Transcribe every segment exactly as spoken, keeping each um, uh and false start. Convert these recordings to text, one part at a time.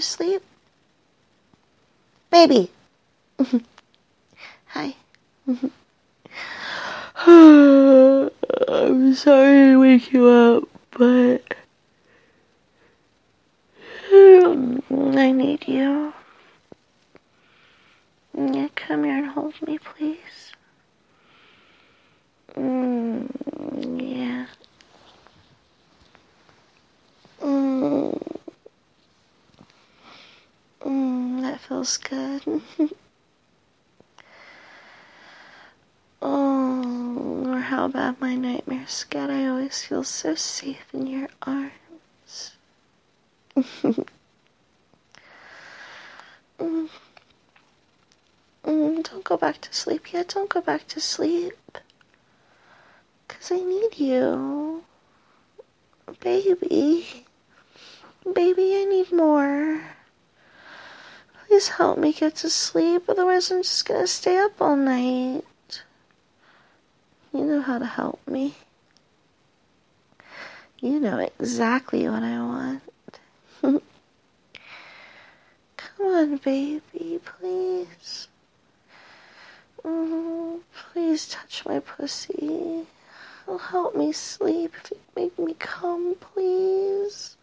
asleep? Baby! Hi. I'm sorry to wake you up, but I need you. Yeah, come here and hold me, please. Mm, yeah. Mm, mm, that feels good. Oh, or how about my nightmare, Scott? I always feel so safe in your arms. mm, mm, don't go back to sleep yet. Don't go back to sleep. Because I need you. Baby. Baby, I need more. Please help me get to sleep, otherwise I'm just gonna stay up all night. You know how to help me. You know exactly what I want. Come on, baby, please. Oh, please touch my pussy. It'll help me sleep if you make me come, please.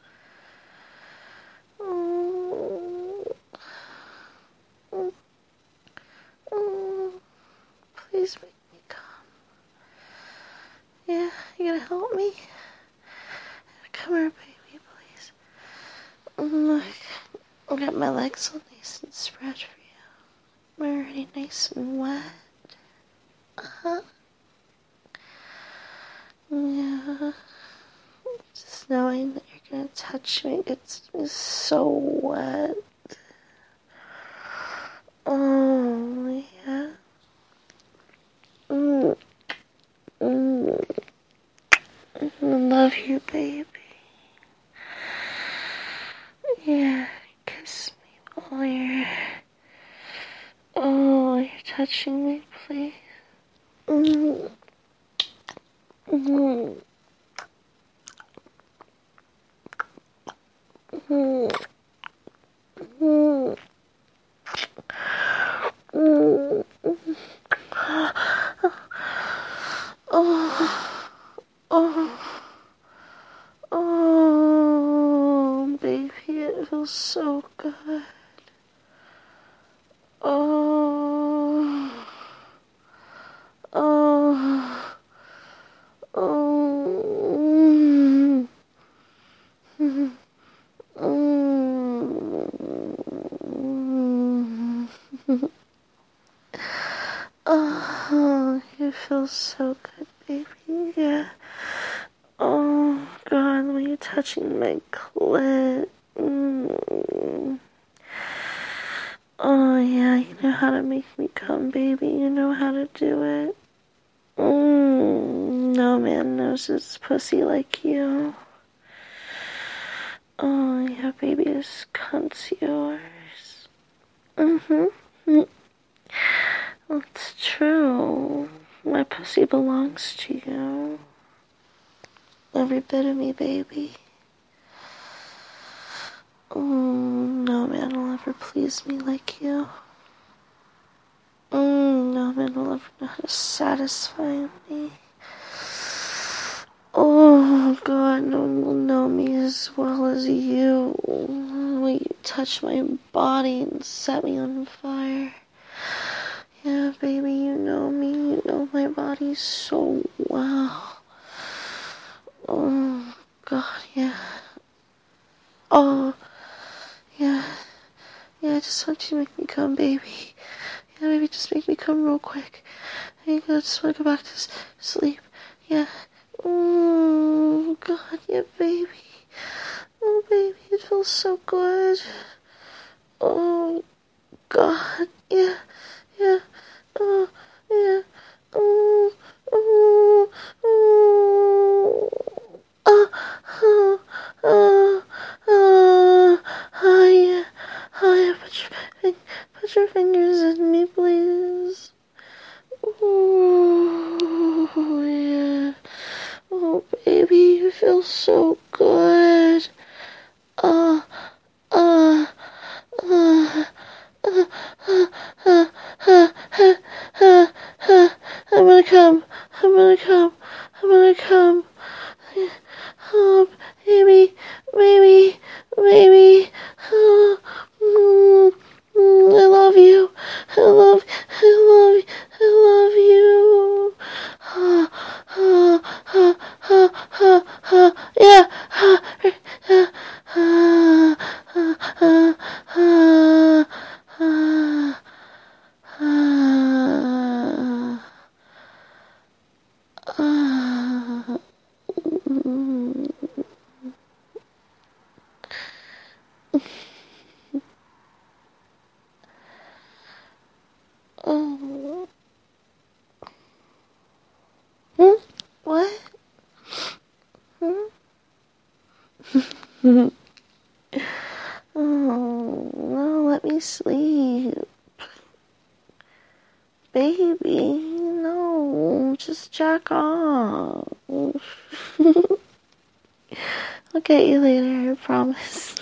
Oh. Oh. Oh. Please make me come. Yeah, you gonna help me? Come here, baby, please. Look, I'll get my legs all nice and spread for you. I'm already nice and wet. Uh-huh. Yeah. Just knowing that you're gonna touch me gets me so wet. Oh, yeah. Mm. Mm. I love you, baby. Yeah, kiss me while you're... Oh, you're touching me, please. Mm. Mm. Mm. Mm. Mm. Oh, oh, oh, baby, it feels so good. Oh, oh, oh, mm, mm. Oh, you feel so good, baby. Yeah. Oh, God, when you're touching my clit. Mm. Oh, yeah, you know how to make me come, baby. You know how to do it. Mm. No man knows his pussy like you. Oh, yeah, baby, this cunt's yours. Mm-hmm. It's true. My pussy belongs to you. Every bit of me, baby. Mm, no man will ever please me like you. Mm, no man will ever know how to satisfy me. Oh, God, no one will know me as well as you. When you touch my body and set me on fire. Yeah, baby, you know me. You know my body so well. Oh, God, yeah. Oh, yeah. Yeah, I just want you to make me come, baby. Yeah, baby, just make me come real quick. I just want to go back to sleep. Yeah. Oh, God, yeah, baby. Oh, baby, it feels so good. Oh, God, yeah, yeah. Oh, yeah. Oh, oh, oh. Oh, oh, oh, oh, oh, yeah. Oh, yeah, put your, put your fingers in me, please. Oh, yeah. Oh, baby, you feel so good. Uh, uh. come. I'm gonna come. Oh, baby, baby, baby. Oh, mm, mm, I love you. I love, I love, I love you. Ha, ha, ha, ha, ha, ha. Yeah. Ha, ha, ha, ha, ha, ha, ha, ha. Uh, oh. Hmm? What? Hmm? Oh, no, let me sleep. Baby, no, just jack off. I'll get you later, I promise.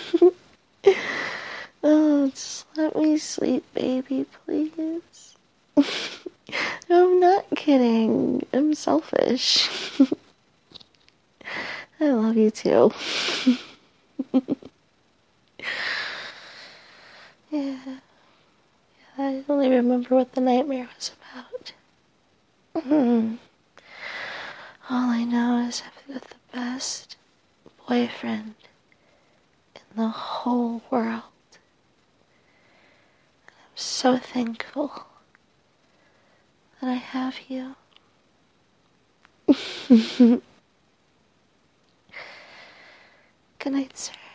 Oh, just let me sleep, baby, please. No, I'm not kidding. I'm selfish. I love you too. Yeah. I only remember what the nightmare was about. Mm. All I know is I've got the best boyfriend in the whole world. I'm so thankful that I have you. Good night, sir.